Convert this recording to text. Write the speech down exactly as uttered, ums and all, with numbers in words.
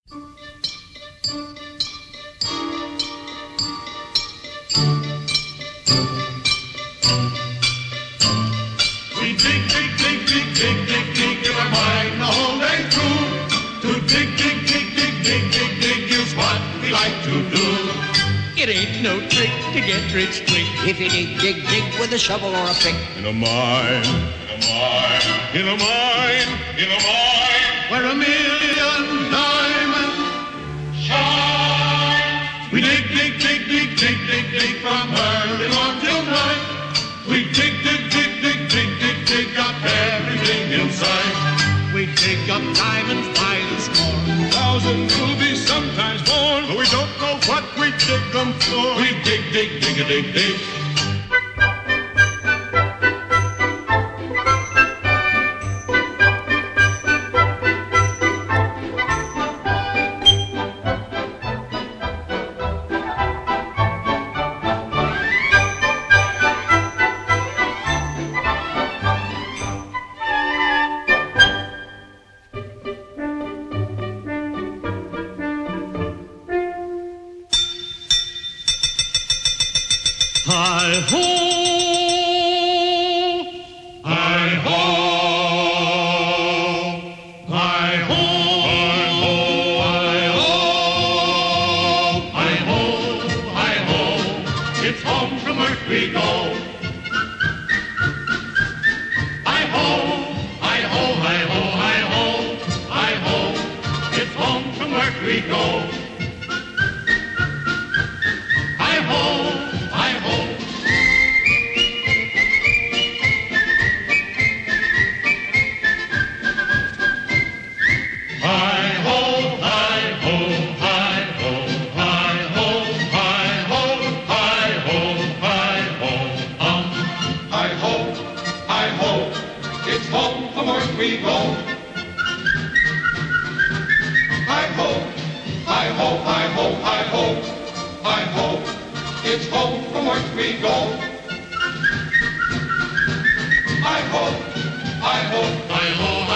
We dig, dig, dig, dig, dig, dig, dig, in our mind the whole day through. To dig, dig, dig, dig, dig, dig, dig is what we like to do. It ain't no trick to get rich quick If you dig, dig, dig with a shovel or a pick. In a mine, in a mine, in a mine, in a mine, where a million diamonds shine. We dig, dig, dig, dig, dig, dig, dig from early morn till night. We dig, dig, dig, dig, dig, dig, dig up everything inside. We dig up diamonds by the score, Thousand rubies, sometimes more, but we don't know what we dig them for. We dig, dig, dig, a dig, dig. Hi-ho, Hi-ho, hi-ho, hi-ho, hi-ho, hi-ho, it's home from earth we go. Hi-ho, hi-ho, hi-ho, hi-ho, hi-ho, it's home from earth we go. Hi-ho, hi-ho. Hi-ho, hi-ho, hi-ho, hi-ho, hi-ho, hi-ho, hi-ho, hum. Hi-ho, hi-ho, it's home from earth we go. Hi-ho, hi-ho, hi-ho, hi-ho, hi-ho, it's home from earth we go. Hi-ho, hi-ho, hi-ho,